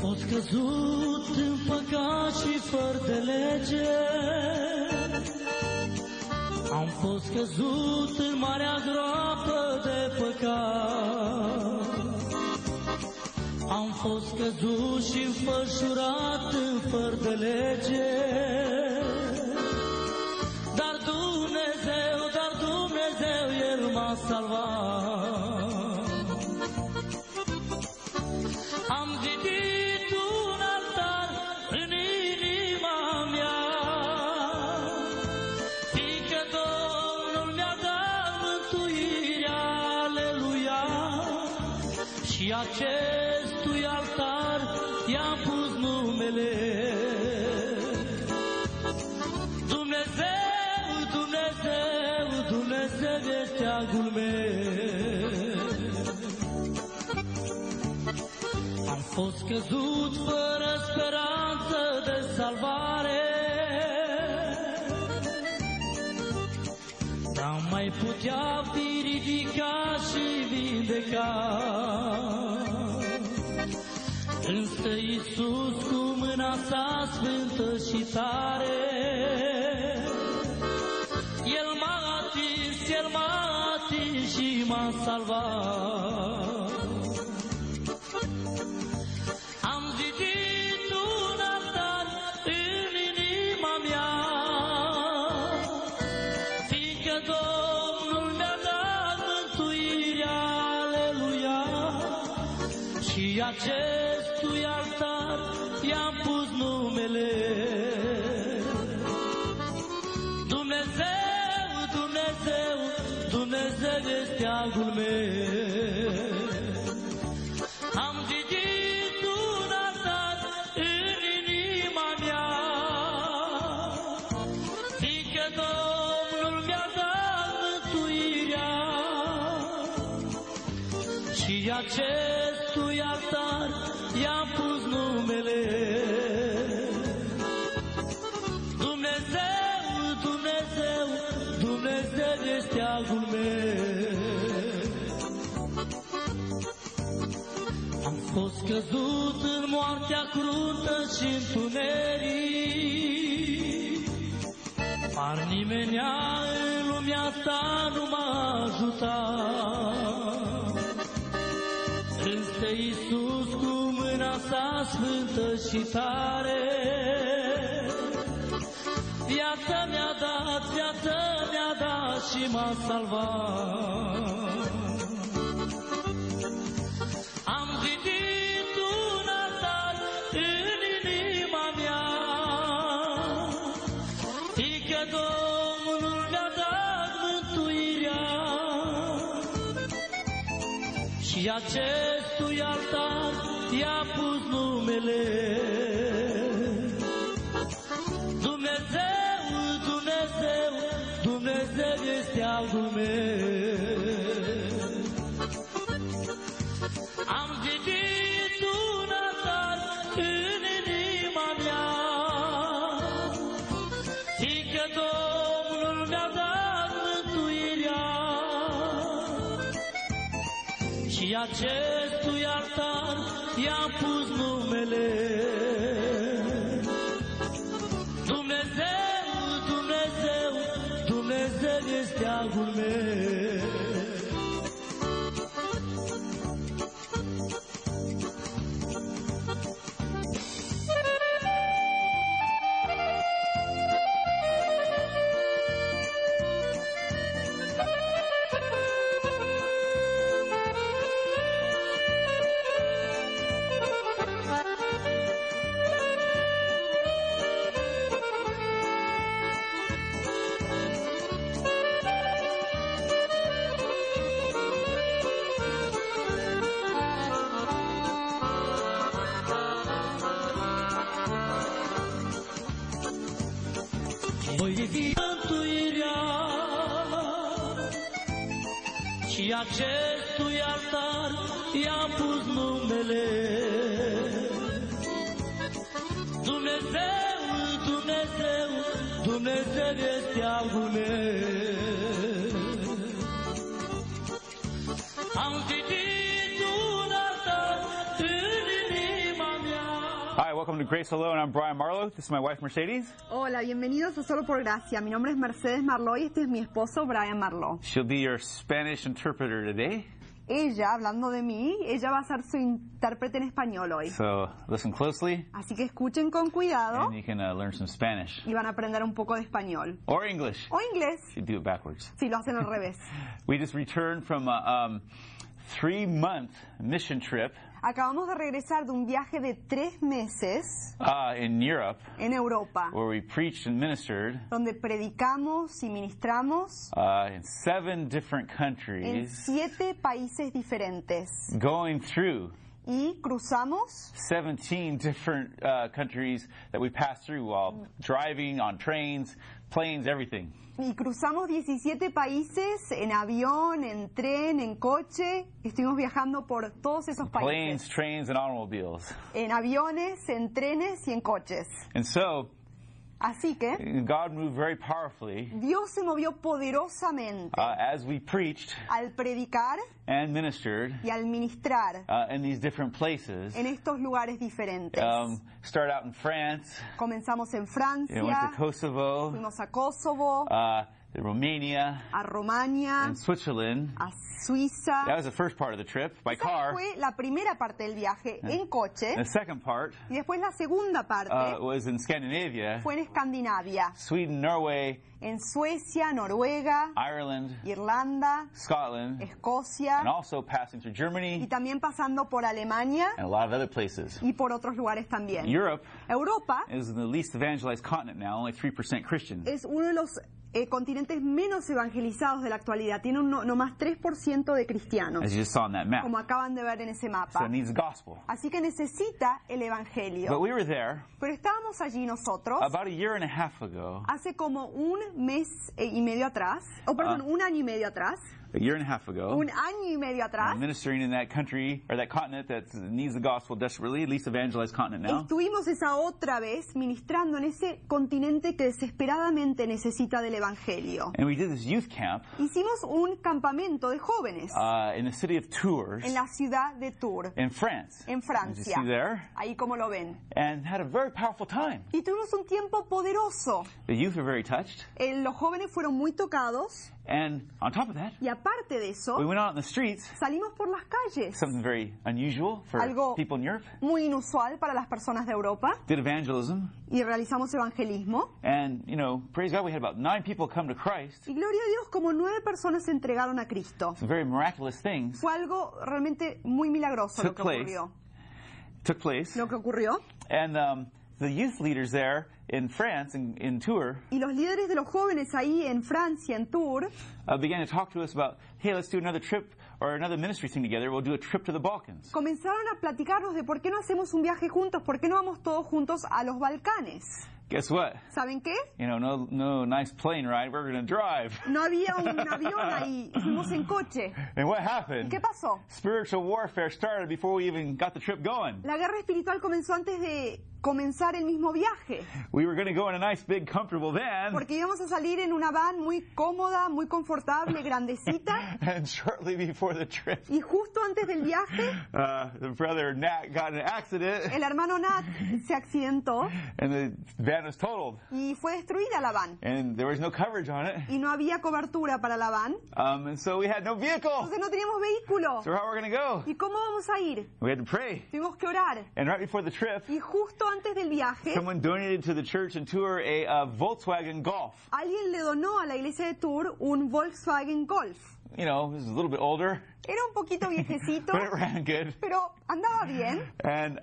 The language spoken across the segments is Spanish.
fost căzut în păcat și fără de lege, am fost căzut în marea groapă de păcat, am fost căzut și înfășurat în fără de lege, dar Dumnezeu, El m-a salvat. Am zidit un altar în inima mea, fiindcă Domnul mi-a dat mântuirea, aleluia, și acestui altar i-am pus numele. Dumnezeu e steagul meu. Am fost căzut fără speranță de salvare, dar mai putea fi ridicat și vindecat. Însă Iisus cu mâna sa sfântă și tare, El m-a atins și m-a salvat. Am zidit un altar în inima mea, fiindcă Domnul mi-a dat mântuirea, aleluia, și acestui altar i-am pus numele. Dumnezeu e steagul meu. Am zidit un altar în inima mea, fiindcă Domnul mi-a dat mântuirea, și acestui altar i-am pus numele. Dumnezeu e steagul meu. Am fost căzut în moartea cruntă și întuneric, dar nimenea în lumea asta nu m-a ajutat. Însă Iisus cu mâna sa sfântă și tare, viața mi-a dat și m-a salvat. Am zidit un altar în inima mea, fiindcă Domnul mi-a dat mântuirea, și acestui altar i-a pus numele. Dumnezeu e steagul meu. Am zidit un altar în inima mea, fiindcă Domnul mi-a dat mântuirea, și acestui altar i-am pus numele. Dumnezeu e steagul meu. Voi fi mântuirea, și acestui altar i-am pus numele. Dumnezeu e steagul meu. Am zidit un altar în inima mea, Hi, welcome to Grace Alone. I'm Brian Marlowe. This is my wife, Mercedes. Hola, bienvenidos a Solo por Gracia. Mi nombre es Mercedes Marlowe y este es mi esposo, Brian Marlowe. She'll be your Spanish interpreter today. Ella, hablando de mí, ella va a ser su intérprete en español hoy. So listen closely, Así que escuchen con cuidado and you can learn some Spanish. y van a aprender un poco de español. Or English. O inglés, You do it backwards. si lo hacen al revés. We just returned from a 3-month mission trip Acabamos de regresar de un viaje de 3 meses in Europe, en Europa, where we preached and ministered donde predicamos y ministramos in 7 different en countries, 7 países diferentes. going through Y cruzamos 17 different countries that we passed through while driving on trains, planes, everything. Y cruzamos 17 países en avión, en tren, en coche. Estuvimos viajando por todos esos Planes, países. trains, and automobiles. En aviones, en trenes y en coches. And so, Así que God moved very powerfully Dios se movió poderosamente as we preached al predicar and ministered y al ministrar in these different places. en estos lugares diferentes. Started out in France, Comenzamos en Francia, went to Kosovo, fuimos a Kosovo, Romania, a Romania, and Switzerland. a Suiza. That was the first part of the trip, by Esa car. fue la primera parte del viaje en coche. The second part Y después la segunda parte was in Scandinavia, fue en Escandinavia, Sweden, Norway, en Suecia, Noruega, Ireland, Irlanda, Scotland, Escocia and also passing through y Germany también pasando por Alemania and a lot of other places. y por otros lugares también. Europe Europa is the least evangelized continent now, only 3% Christian. es uno de los continentes menos evangelizados de la actualidad. Tiene no más 3% de cristianos, As you just saw on that map. como acaban de ver en ese So mapa. it needs the gospel. Así que necesita el But evangelio. we were there Pero estábamos allí nosotros about a year and a half ago. hace como un mes y medio atrás, un año y medio atrás, A year and a half ago. un año y medio atrás, Ministering in that country, or that continent that needs the gospel desperately, least evangelized continent now. estuvimos esa otra vez ministrando en ese continente que desesperadamente necesita del evangelio. And we did this youth camp Hicimos un campamento de jóvenes in the city of Tours en la ciudad de Tours, in France. en As you Francia, see there. ahí como lo ven. And had a very powerful time. Y tuvimos un tiempo poderoso. The youth were very touched. Los jóvenes fueron muy tocados And on top of that, y aparte de we eso, went out in the streets, salimos por las calles. something very unusual for Algo people in Europe. muy inusual para las personas de Europa Did evangelism. y realizamos evangelismo. And, praise God, we had about 9 people come to Christ. Y gloria a Dios, como 9 personas se entregaron a Cristo. Some very miraculous things Fue algo realmente muy milagroso lo que ocurrió. took place. Lo que ocurrió. And the youth leaders there in France, in Tours, Y los líderes de los jóvenes ahí en Francia, en Tours, began to talk to us about, hey, let's do another trip or another ministry thing together. We'll do a trip to the Balkans. comenzaron a platicarnos de por qué no hacemos un viaje juntos, por qué no vamos todos juntos a los Balcanes. Guess what? ¿Saben qué? No nice plane ride. We're going to drive. No había un avión ahí, fuimos en coche. And what happened? ¿Qué pasó? Spiritual warfare started before we even got the trip going. La guerra espiritual comenzó antes de comenzar el mismo viaje, We were going to go in a nice, big, comfortable van. porque íbamos a salir en una van muy cómoda, muy confortable, grandecita, And shortly before the trip, y justo antes del viaje, the brother Nat got in an accident, el hermano Nat se accidentó and the van was totaled. y fue destruida la van. And there was no coverage on it. Y no había cobertura para la van, And so we had no vehicle. entonces no teníamos vehículo. So how are we going to go? ¿Y cómo vamos a ir? We had to pray. Tuvimos que orar. And right before the trip, Y justo antes del viaje, someone donated to the church in Tours a Volkswagen Golf. alguien le donó a la iglesia de Tours un Volkswagen Golf. It was a little bit older, Era un poquito viejecito, but it ran good. pero andaba bien. And,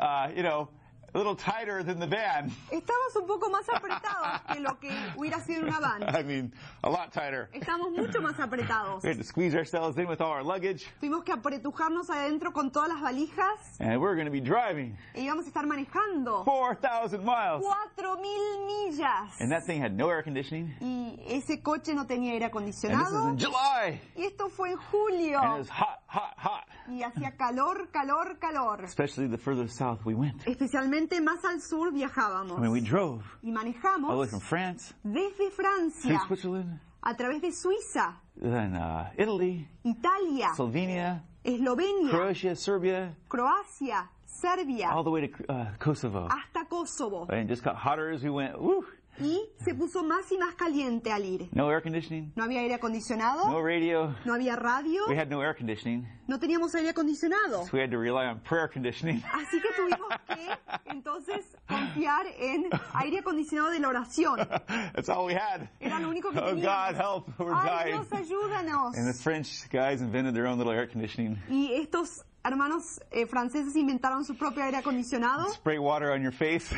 a little tighter than the van. Estábamos un poco más apretados que lo que hubiera sido en una van. I mean, a lot tighter. Estábamos mucho más apretados. We had to squeeze ourselves in with all our luggage, Tuvimos que apretujarnos adentro con todas las valijas and we're going to be driving e íbamos a estar manejando 4,000 miles. 4.000 millas. And that thing had no air conditioning. Y ese coche no tenía aire And this is acondicionado. in July. Y esto fue en julio. And it was hot, hot, hot. Y hacía calor, calor, calor. Especially the further south we went. Especialmente más al sur viajábamos. I mean, we drove Y all the way manejamos from France desde through Francia Switzerland, a través de Suiza, then Italy, Italia, Slovenia, Eslovenia, Croatia, Serbia, Croacia, Serbia all the way to Kosovo. hasta Kosovo. And it just got hotter as we went. Woo! Y se puso más y más caliente al ir. No air conditioning, No había aire acondicionado, no radio. no había radio, We had no air conditioning, no teníamos aire acondicionado. so we had to rely on prayer conditioning. Así que tuvimos que entonces confiar en aire acondicionado de la oración. That's all we had. Era lo único que Oh, teníamos. God, help, we're Ay, dying. Dios, ayúdanos. And the French guys invented their own little air conditioning. Y estos hermanos franceses inventaron su propio aire acondicionado. Spray water on your face.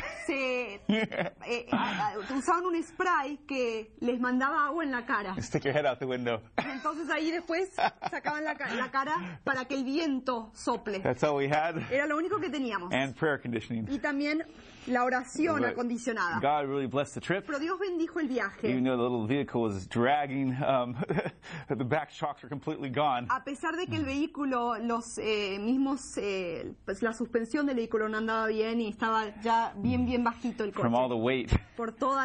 Usaban un spray que les mandaba agua en la cara. Stick your head out the window. Entonces ahí después sacaban la cara para que el viento sople. That's all we had. Era lo único que teníamos. And prayer conditioning. Y también la oración But acondicionada. God really blessed the trip. Pero Dios bendijo el viaje. Even though the little vehicle was dragging, the back shocks are completely gone. A pesar de que el vehículo, los pues la suspensión del vehículo no andaba bien y estaba ya bien bajito el From all the coche weight. por todo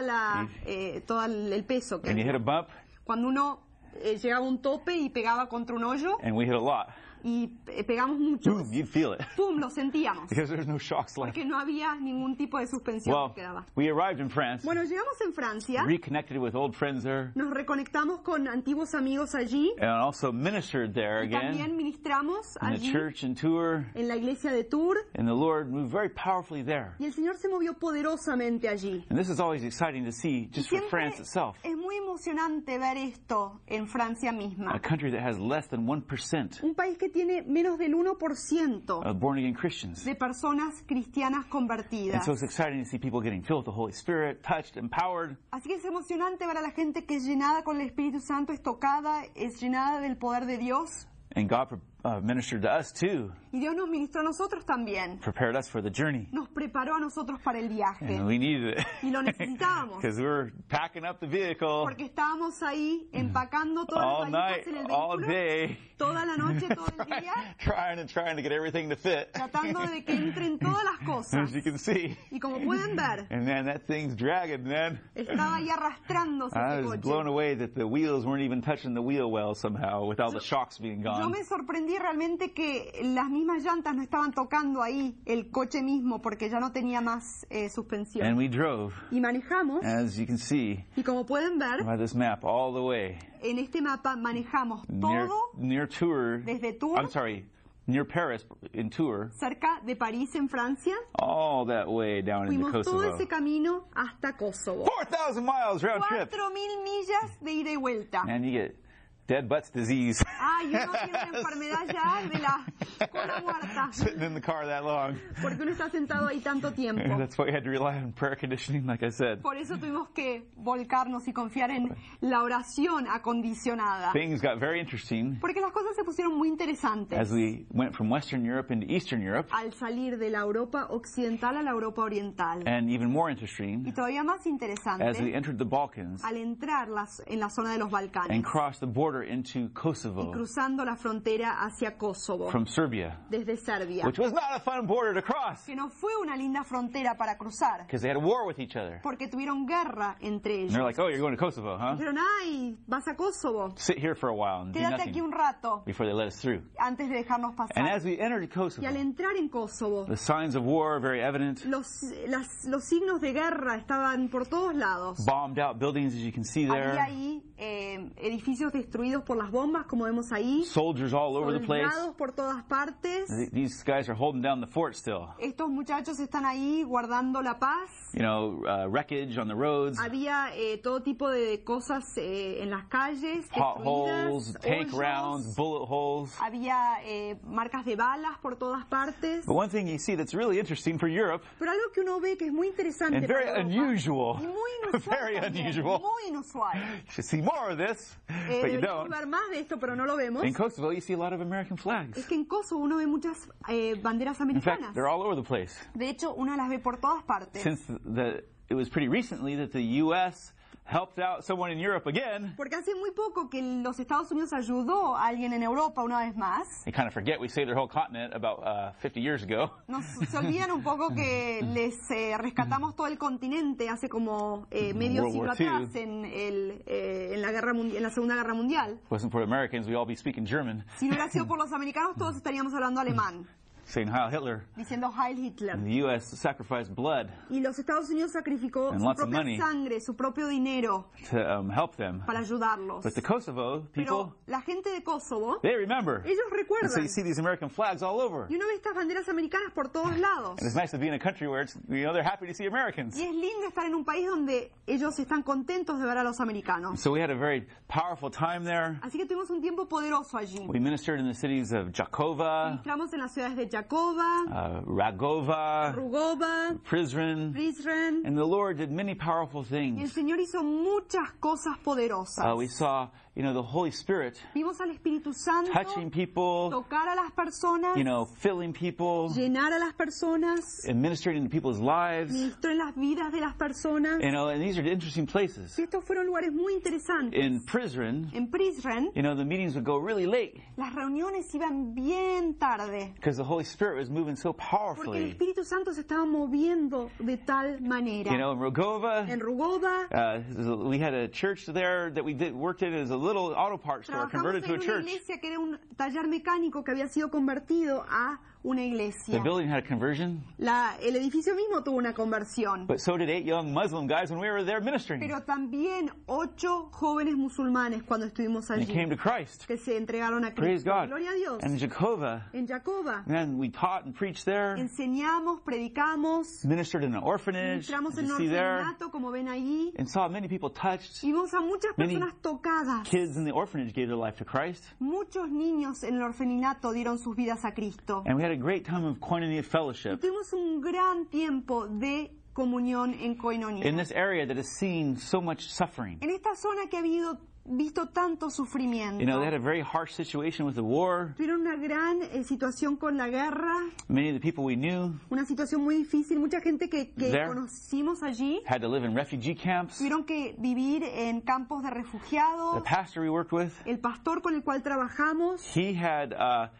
el peso que And you hit a había. bump, Cuando uno llegaba a un tope y pegaba contra un hoyo and we hit a lot. y pegamos mucho, Boom, you'd feel it. ¡pum!, lo sentíamos Because there's no shocks left. porque no había ningún tipo de suspensión Well, que quedaba. we arrived in France, Bueno, llegamos en Francia, reconnected with old friends there, nos reconectamos con antiguos amigos allí and also ministered there y también again ministramos in the allí church and tour. en la iglesia de Tours. And the Lord moved very powerfully there. Y el Señor se movió poderosamente allí. And this is always exciting to see just for Siempre France itself. es muy emocionante ver esto en Francia misma. A country that has less than 1% Un país que tiene menos del 1% of born-again Christians. de personas cristianas And convertidas. so it's exciting to see people getting filled with the Holy Spirit, touched, empowered. Así que es emocionante ver a la gente que es llenada con el Espíritu Santo, es tocada, es llenada del poder de Dios. And God ministered to us too, Y Dios nos ministró a nosotros también. prepared us for the journey. Nos preparó a nosotros para el viaje. And we needed it. Y lo necesitábamos. Because we were packing up the vehicle Porque estábamos ahí empacando todas all las night, valijas en el all vehículo, day, toda la noche, todo el día, trying to get everything to fit, tratando de que entren todas las cosas. as you can see. Y como pueden ver, And man, that thing's dragging, man. estaba ahí arrastrándose I ese was coche. blown away that the wheels weren't even touching the wheel well somehow, with all the shocks being Yo gone. me sorprendí realmente que las mismas llantas no estaban tocando ahí el coche mismo porque ya no tenía más suspensión. And we drove, Y manejamos, as you can see y como pueden ver, by this map, all the way en este mapa manejamos near todo Tours. desde Tours, I'm sorry, near Paris in Tours, cerca de París en Francia, all that way down into fuimos todo Kosovo. ese camino hasta Kosovo. 4,000 miles round trip, 4.000 millas de ida y vuelta. and you get dead butts disease. Ah, y uno tiene la enfermedad ya de la cola muerta, Sitting in the car that long. porque uno está sentado ahí tanto tiempo. And that's why we had to rely on prayer conditioning, like I said. Por eso tuvimos que volcarnos y confiar en la oración acondicionada. Things got very interesting Porque las cosas se pusieron muy interesantes as we went from Western Europe into Eastern Europe, al salir de la Europa occidental a la Europa oriental. and even more Y interesting todavía más as we interesante, entered the Balkans al entrar en la zona de los Balcanes and crossed the border into y Kosovo cruzando la frontera hacia Kosovo, from Serbia, desde Serbia, which was not a fun border to cross que no fue una linda frontera para cruzar, because they had a war with each other. porque tuvieron guerra entre And they're ellos. like, oh, you're going to Kosovo, huh? Dijeron, ay, vas a Kosovo, Sit here for a while and do quédate aquí nothing un rato before they let us through. antes de dejarnos And pasar. as we entered Y al Kosovo, entrar en Kosovo, the signs of war are very evident. los signos de guerra estaban por todos lados. Bombed out buildings, as you can see Había there. ahí edificios destruidos por las bombas, como vemos ahí, Soldiers all over the place. soldados por todas partes. These guys are holding down the fort still. Estos muchachos están ahí guardando la paz. You know, wreckage on the roads, Había todo tipo de cosas en las calles, potholes, destruidas, tank hoyos. rounds, bullet holes. Había marcas de balas por todas partes. But one thing you see that's really interesting for Europe, Pero algo que uno ve que es muy interesante and very para Europa, unusual, y muy inusual very también, unusual. muy inusual. You should see more of this, but you Deberíamos don't. ver más de esto, pero no lo vemos. In Kosovo, you see a lot of American Es flags. que en Kosovo uno ve muchas banderas In fact, americanas. they're all over the place. De hecho, uno las ve por todas partes. Since it was pretty recently that the U.S. helped out someone in Europe again, Porque hace muy poco que los Estados Unidos ayudó a alguien en Europa una vez más. they kind of forget we saved their whole continent about 50 years ago. Se olvidan un poco que les rescatamos todo el continente hace como medio World siglo War II. atrás en la Segunda Guerra Mundial. If it wasn't for Americans, we'd all be speaking German. Si no hubiera sido por los americanos, todos estaríamos hablando alemán. saying Heil Hitler. diciendo Heil Hitler. And the U.S. sacrificed blood Y los Estados Unidos sacrificó And su lots of propia money. sangre, su propio dinero to help them. para ayudarlos. But the Kosovo people, Pero la gente de Kosovo, they remember. ellos And so recuerdan. you see these American flags all over. Y uno ve estas banderas americanas por todos lados. And it's nice to be in a country where it's, they're happy to see Americans. Y es lindo estar en un país donde ellos están contentos de ver a los americanos. So we had a very powerful time there. Así que tuvimos un tiempo poderoso allí. We ministered in the cities of Jakova, Ministramos en las ciudades de Jakova, Ragova, Rugova, Prizren, Prizren. and the Lord did many powerful Y el things. Señor hizo muchas cosas poderosas. We saw, the Holy Spirit Vimos al Espíritu Santo touching people, tocar a las personas, filling people, llenar a las personas, and ministering into people's lives. ministró en las vidas de las personas. And these are interesting places. Y estos fueron lugares muy interesantes. In Prizren, En Prizren, the meetings would go really late las reuniones iban bien tarde, because the Holy Spirit was moving so porque el powerfully. Espíritu Santo se estaba moviendo de tal manera. In Rogova, En Rugova, we had a church there that worked in as a little auto parts store trabajamos converted to en a una church. iglesia que era un taller mecánico que había sido convertido a una The iglesia. building had a conversion, El edificio mismo tuvo una conversión. but so did 8 young Muslim guys when we were there ministering. Pero también 8 jóvenes musulmanes cuando estuvimos They allí, came to Christ. que se entregaron a Praise Cristo. God. Gloria a Dios. And in Jakova, En Jakova man, we taught and preached there, enseñamos, predicamos, ministered in an orphanage, entramos en you un see there, orfanato, como ven ahí, and saw many people touched. y vimos a muchas Many personas tocadas. Kids in the orphanage gave their life to Christ. Muchos niños en el orfanato dieron sus vidas a Cristo. And we had a great time of koinonia Y fellowship tuvimos un gran tiempo de comunión en Koinonia. in this area that has seen so much suffering. En esta zona que ha visto tanto sufrimiento. They had a very harsh situation with the war. Tuvieron una gran situación con la guerra, Many of the people we knew una situación muy difícil. Mucha gente que There. conocimos allí had to live in refugee camps. tuvieron que vivir en campos de The refugiados. pastor we worked with, El pastor con el cual trabajamos, he had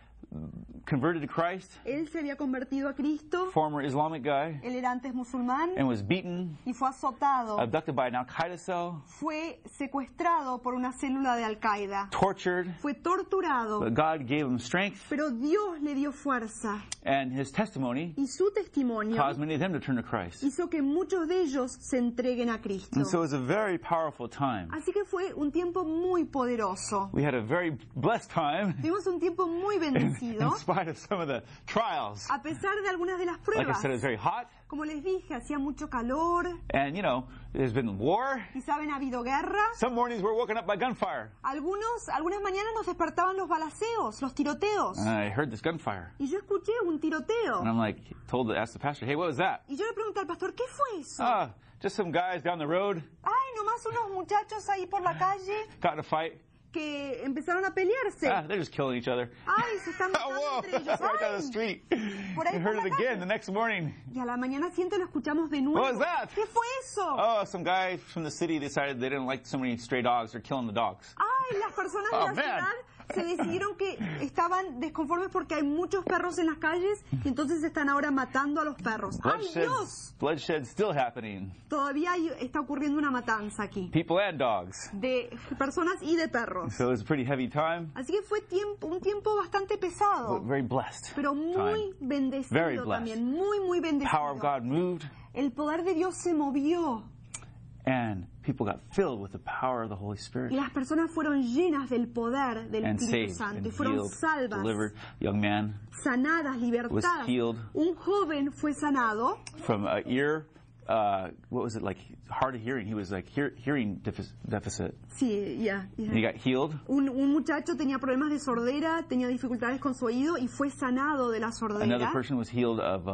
converted to Christ, él se había convertido a Cristo. former Islamic guy, Él era antes musulmán and was beaten, y fue azotado. abducted by an Al-Qaeda cell, Fue secuestrado por una célula de Al-Qaeda. tortured, Fue torturado. but God gave him strength, Pero Dios le dio fuerza and his testimony y su testimonio caused many of them to turn to Christ. hizo que muchos de ellos se entreguen a Cristo. And so it was a very powerful time. Así que fue un tiempo muy poderoso. We had a very blessed time Tuvimos un tiempo muy bendecido, in spite of some of the trials. a pesar de algunas de las Like I pruebas. said, it was very hot, Como les dije, hacía mucho calor and there's been war. y saben, ha habido guerra. Some mornings we're woken up by gunfire. Algunas mañanas nos despertaban los balaceos, los tiroteos. And I heard this gunfire. Y yo escuché un tiroteo. And I'm asked the pastor, hey, what was that? Y yo le pregunté al pastor, ¿qué fue eso? Just some guys down the road Ay, nomás unos muchachos ahí por la calle got in a fight. que empezaron a pelearse. They're just killing each other. Ay, se están matando Whoa, entre ellos. right down the Ay. street. Por ahí We por heard la it calle. again the next morning. Y a la mañana siguiente lo escuchamos de nuevo. What was that? ¿Qué fue eso? Some guy from the city decided they didn't like so many stray dogs. They're killing the dogs. Ay, las personas de Oh, la man. ciudad se decidieron que estaban desconformes porque hay muchos perros en las calles y entonces están ahora matando a los perros. ¡Ay, Dios! Bloodshed still happening. Todavía está ocurriendo una matanza aquí People and dogs. de personas y de perros. So it was a pretty heavy time, Así que fue un tiempo bastante pesado, but very blessed. pero muy Very bendecido blessed. también, muy The power of bendecido. God moved, El poder de Dios se movió and people got filled with the power of the Holy y Spirit las personas fueron llenas del poder del and Espíritu saved Santo and y fueron healed, salvas, delivered. Young man sanadas, libertadas. healed. Un joven fue sanado from an ear, what was it, like hard of hearing. He was like hearing deficit. Sí, ya. And he got healed. Un muchacho tenía problemas de sordera, tenía dificultades con su oído y fue sanado de la Another sordera. person was healed of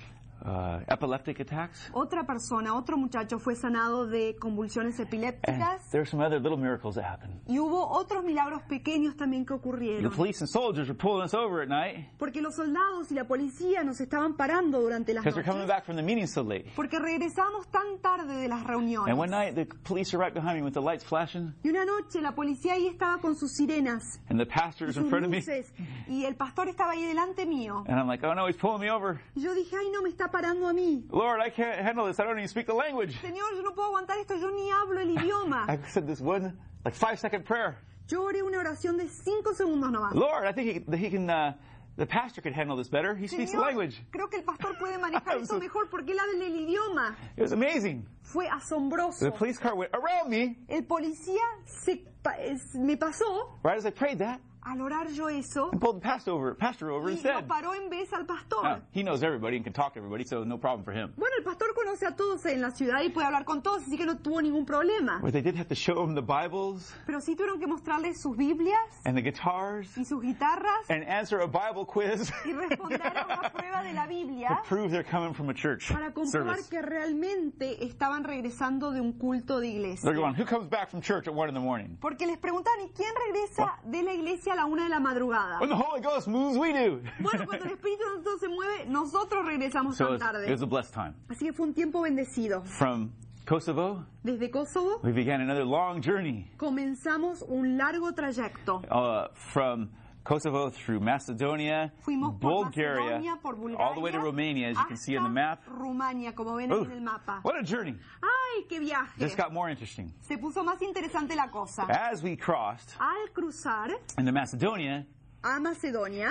epileptic attacks. Otra persona, otro muchacho fue sanado de convulsiones And epilépticas. there were some other little miracles that happened. Y hubo otros milagros pequeños también que The ocurrieron. police and soldiers were pulling us over at night Porque los soldados y la policía nos estaban parando durante las because they're coming noches. back from the meeting so late. Porque regresamos tan tarde de las And reuniones. one night the police are right behind me with the lights flashing, Y una noche la policía ahí estaba con sus sirenas, and the pastor's in sus front of me. luces, y el pastor estaba ahí delante mío. And I'm like, oh no, he's pulling me over. Y yo dije, ay, no, me está parando a mí. Lord, I can't handle this. I don't even speak the language. Señor, yo no puedo aguantar esto, yo ni hablo el idioma. I said this one, like 5-second prayer. Yo oré una oración de 5 segundos nomás. Lord, I think he can the pastor could handle this better. He speaks the Señor, language. creo que el pastor puede manejar esto mejor porque él habla el idioma. It was amazing. Fue asombroso. The police car went around me El policía me pasó right as I prayed that al orar yo eso and pulled the pastor over y instead. lo paró en vez al pastor. Now, he knows everybody and can talk to everybody, so no problem for him. Bueno, el pastor conoce a todos en la ciudad y puede hablar con todos, así que no tuvo ningún problema. But they did have to show him the Bibles Pero sí tuvieron que mostrarles sus Biblias and the guitars y sus guitarras and answer a Bible quiz y responder a una prueba de la Biblia to prove they're coming from a church para comprobar service. que realmente estaban regresando de un culto de iglesia. They're going, who comes back from church at 1 in the morning? Porque les preguntaban, ¿y quién regresa de la iglesia a la 1 de la madrugada? When the Holy Ghost moves, we do. Bueno, cuando el Espíritu Santo se mueve, nosotros regresamos So tan it tarde. was a blessed time. Así que fue un tiempo bendecido. From Kosovo, Desde Kosovo we began another long journey. comenzamos un largo trayecto. From Kosovo through Macedonia, Fuimos por Bulgaria, Macedonia, por Bulgaria, all the way to Romania, as you can see on the map. hasta Rumania, como ven Ooh, en el mapa. what a journey. ¡Ay, qué viaje! Just got more interesting. Se puso más interesante la cosa. As we crossed Al cruzar into Macedonia, a Macedonia,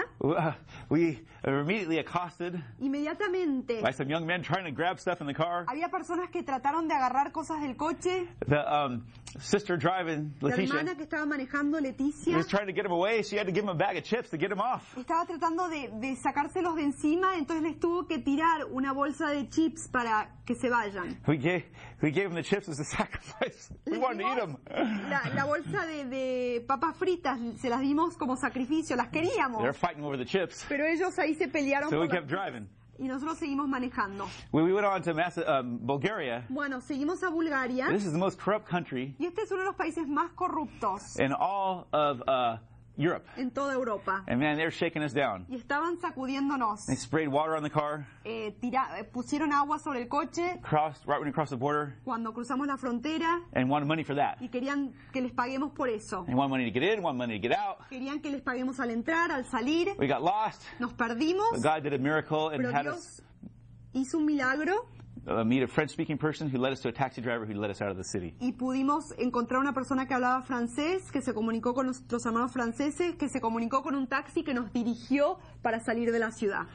we were immediately accosted inmediatamente by some young men trying to grab stuff in the car. había personas que trataron de agarrar cosas del coche. The sister driving, La Leticia, hermana que estaba manejando, Leticia, was trying to get him away. She had to give him a bag of chips to get him off. estaba tratando de sacárselos de encima, entonces les tuvo que tirar una bolsa de chips para que se vayan. We gave him the chips as a sacrifice. We Les wanted to eat dimos them. la bolsa de papas fritas, se las dimos como sacrificio, las queríamos. They're fighting over the chips. Pero ellos ahí se pelearon So we por kept driving. y nosotros seguimos manejando. When we went on to Bulgaria, Bueno, seguimos a Bulgaria this is the most corrupt country y este es uno de los países más corruptos in all of Europe. en toda Europa. And man, they're shaking us down. Y estaban sacudiéndonos. They sprayed water on the car, Pusieron agua sobre el coche crossed right when we crossed the border, cuando cruzamos la frontera and wanted money for that. y querían que les paguemos por eso. And wanted money to get in, wanted money to get out. Querían que les paguemos al entrar, al salir. We got lost. Nos perdimos, But God did a miracle and pero had us Dios hizo un milagro meet a French-speaking person who led us to a taxi driver who led us out of the city. y pudimos encontrar una persona que hablaba francés, que se comunicó con nuestros hermanos franceses, que se comunicó con un taxi que nos dirigió para salir de la ciudad.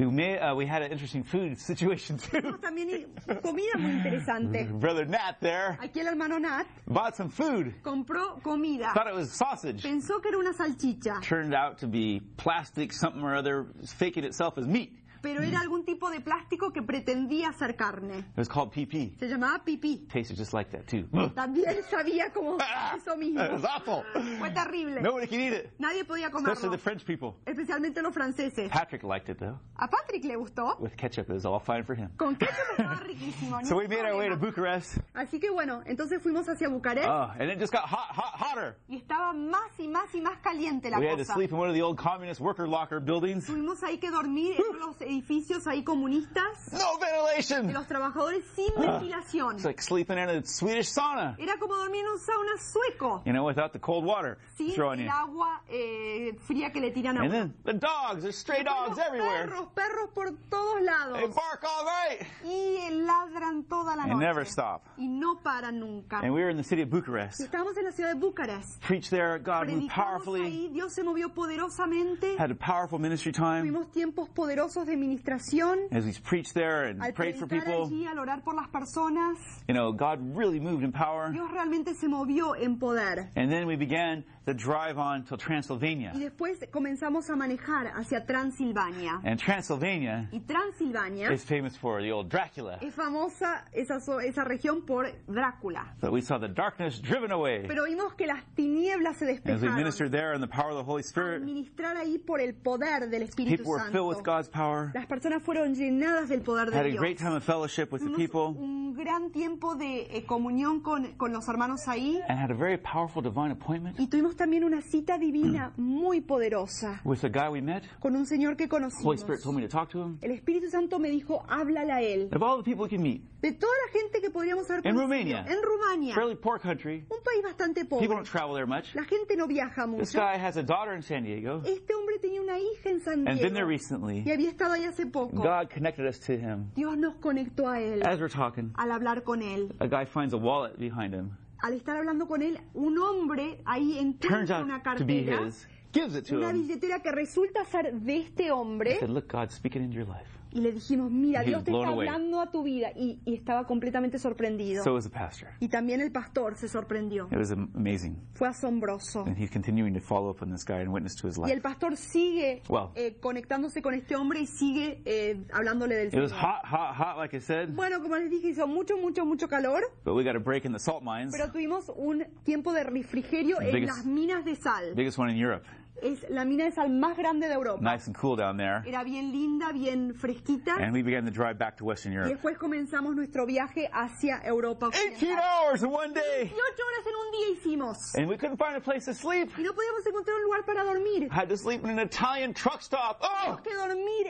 We had an interesting food situation too. Tenemos también comida muy interesante. Brother Nat there Aquí el hermano Nat bought some food. compró comida. Thought it was sausage. Pensó que era una salchicha, Turned out to be plastic something or other, faking itself as meat. pero era algún tipo de plástico que pretendía ser carne. It was called PP. Se llamaba pipí. Tasted just like that too. También sabía como eso mismo. It was awful. Fue terrible. Nobody could eat it, Nadie podía especially comerlo, the French people. especialmente los franceses. Patrick liked it though. A Patrick le gustó. With ketchup, it was all fine for him. Con ketchup estaba riquísimo. So we ningún made our way to problema. Bucharest. Así que bueno, entonces fuimos hacia Bucarest And it just got hotter. y estaba más y más y más caliente la We had to cosa. sleep in one of the old communist worker locker buildings. Tuvimos ahí que dormir en los edificios ahí comunistas No de ventilation. los trabajadores sin ventilación. It's like sleeping in a Swedish sauna. Era como dormir en un sauna sueco, You know, without the cold water sin throwing el in. agua fría que le tiran a And uno. then the dogs, there's stray dogs everywhere. Perros por todos lados. They bark all night Y ladran toda la and never noche. stop. Y no paran nunca. And we were in the city of Y Bucharest. estábamos en la ciudad de Bucarest. Preached there. God moved Predicamos powerfully. ahí, Dios se movió poderosamente. Had a powerful ministry time Tuvimos tiempos poderosos de administración. as we preached there and Al prayed for predicar people. allí, al orar por las personas, You know, God really moved in power. Dios realmente se movió en poder. And then we began the drive on till Transylvania. Y después comenzamos a manejar hacia Transilvania. And Transylvania Y Transilvania is famous for the old Dracula. es famosa esa región por Drácula. But we saw the darkness driven away Pero vimos que las tinieblas se as we despejaron. ministered there in the power of the Holy Al Spirit. ministrar ahí por el poder del Espíritu People were filled with Santo. God's power. Las personas fueron llenadas del poder de Had a Dios. great time of fellowship with the Tuvimos people un gran tiempo de comunión con los hermanos ahí. and had a very powerful divine appointment Y tuvimos también una cita divina muy poderosa with a guy we met. con un señor que Holy conocimos. Spirit told me to talk to him. El Espíritu Santo me dijo, háblale a él. Of all the people we can meet, De toda la gente que podríamos haber In conocido. Romania. En Rumania. fairly poor country, Un país bastante people pobre. don't travel there much. La gente no viaja This mucho. guy has a daughter in San Diego Este hombre tenía una hija en San and been there Diego. recently. Y había estado ahí hace poco. God connected us to him. Dios nos conectó a él As we're talking, al hablar con él. a guy finds a wallet behind him. Al estar hablando con él, un hombre ahí Turns encuentra out una to be cartera his. gives it to una him. billetera que resulta ser de este He hombre. said, look, God's speaking into your life. Y le dijimos, mira, He Dios was te blown está away. hablando a tu vida. Y estaba completamente sorprendido. So was the pastor. Y también el pastor se sorprendió. It was amazing. Fue asombroso. And he's continuing to follow up on this guy and witness to his Y life. el pastor sigue Wow. conectándose con este hombre y sigue hablándole del It was Señor. hot, hot, hot, like I said, Bueno, como les dije, hizo mucho, mucho, mucho calor, but we got a break in the salt mines, pero tuvimos un tiempo de refrigerio en Biggest- las minas de sal. biggest one in Europe. Es la mina de sal más grande de Europa. Nice and cool down there. Era bien linda, bien fresquita. And we began to drive back to Western Y Europe. después comenzamos nuestro viaje hacia Europa 18 Occidental. hours in one day! 18 horas en un día hicimos. And we couldn't find a place to sleep. Y no podíamos encontrar un lugar para dormir. Had to sleep in an Italian truck stop. Oh! Tuvimos que dormir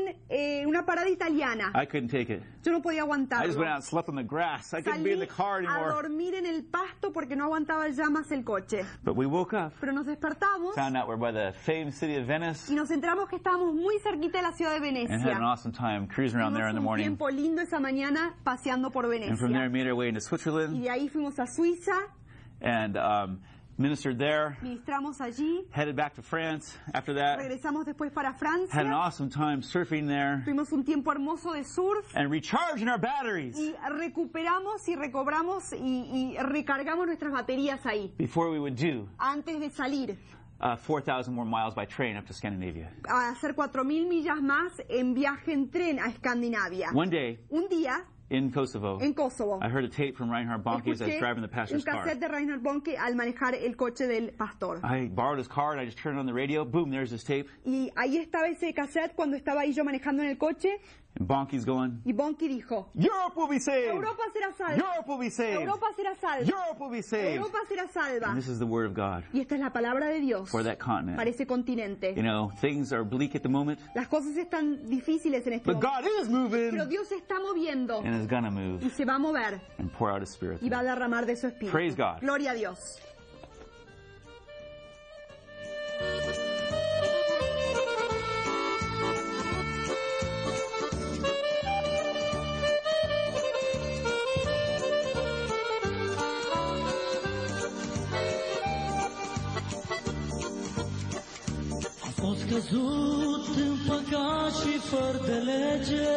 en una parada italiana. I couldn't take it. Yo no podía I aguantarlo. just went out and slept on the grass. I couldn't be in Salí the car a anymore. dormir en el pasto porque no aguantaba ya más el coche. But we woke up, Pero nos despertamos found out we're by the famed city of Venice, y nos enteramos que estábamos muy cerquita de la ciudad de and had an Venecia. awesome time cruising around there in the Tuvimos un morning. tiempo lindo esa mañana paseando por And from there, Venecia. made our way into Y Switzerland de ahí fuimos a Suiza, and ministered there. ministramos allí, Headed back to France after that. regresamos después para Had an Francia, awesome time surfing there tuvimos un tiempo hermoso de surf and recharging our batteries y recuperamos y recobramos y recargamos nuestras baterías ahí before we would do antes de salir 4,000 more miles by train up to Scandinavia. a hacer 4.000 millas más en viaje en tren a Escandinavia. One day Un día in Kosovo, en Kosovo I heard a tape from Reinhard Bonnke as I was escuché driving the un pastor's car. cassette de Reinhard Bonnke al manejar el coche del pastor. I borrowed his car and I just turned on the radio. Boom, there's this tape. Y ahí estaba ese cassette cuando estaba ahí yo manejando en el coche And Bonnke's going, y Bonnke dijo, Europe will be saved! Europa será salva, Europe will be saved! Europa será salva, Europe will be saved! Europa será salva. And this is the word of God Y esta es la palabra de Dios for that continent. para ese continente. You know, things are bleak at the moment, Las cosas están difíciles en este but momento, God is pero moving Dios se está moviendo and is gonna move y se va a mover and pour out His Spirit. y va a derramar de su espíritu. Praise God. Gloria a Dios. Am fost căzut în păcat și fără de lege.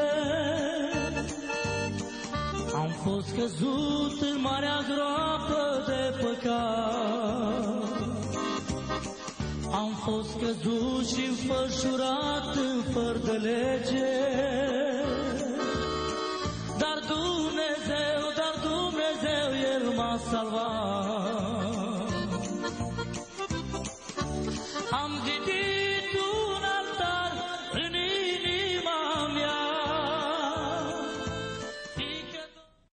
Am fost căzut în marea groapă de păcat. Am fost căzut și înfășurat în fără de lege. Dar Dumnezeu, El m-a salvat.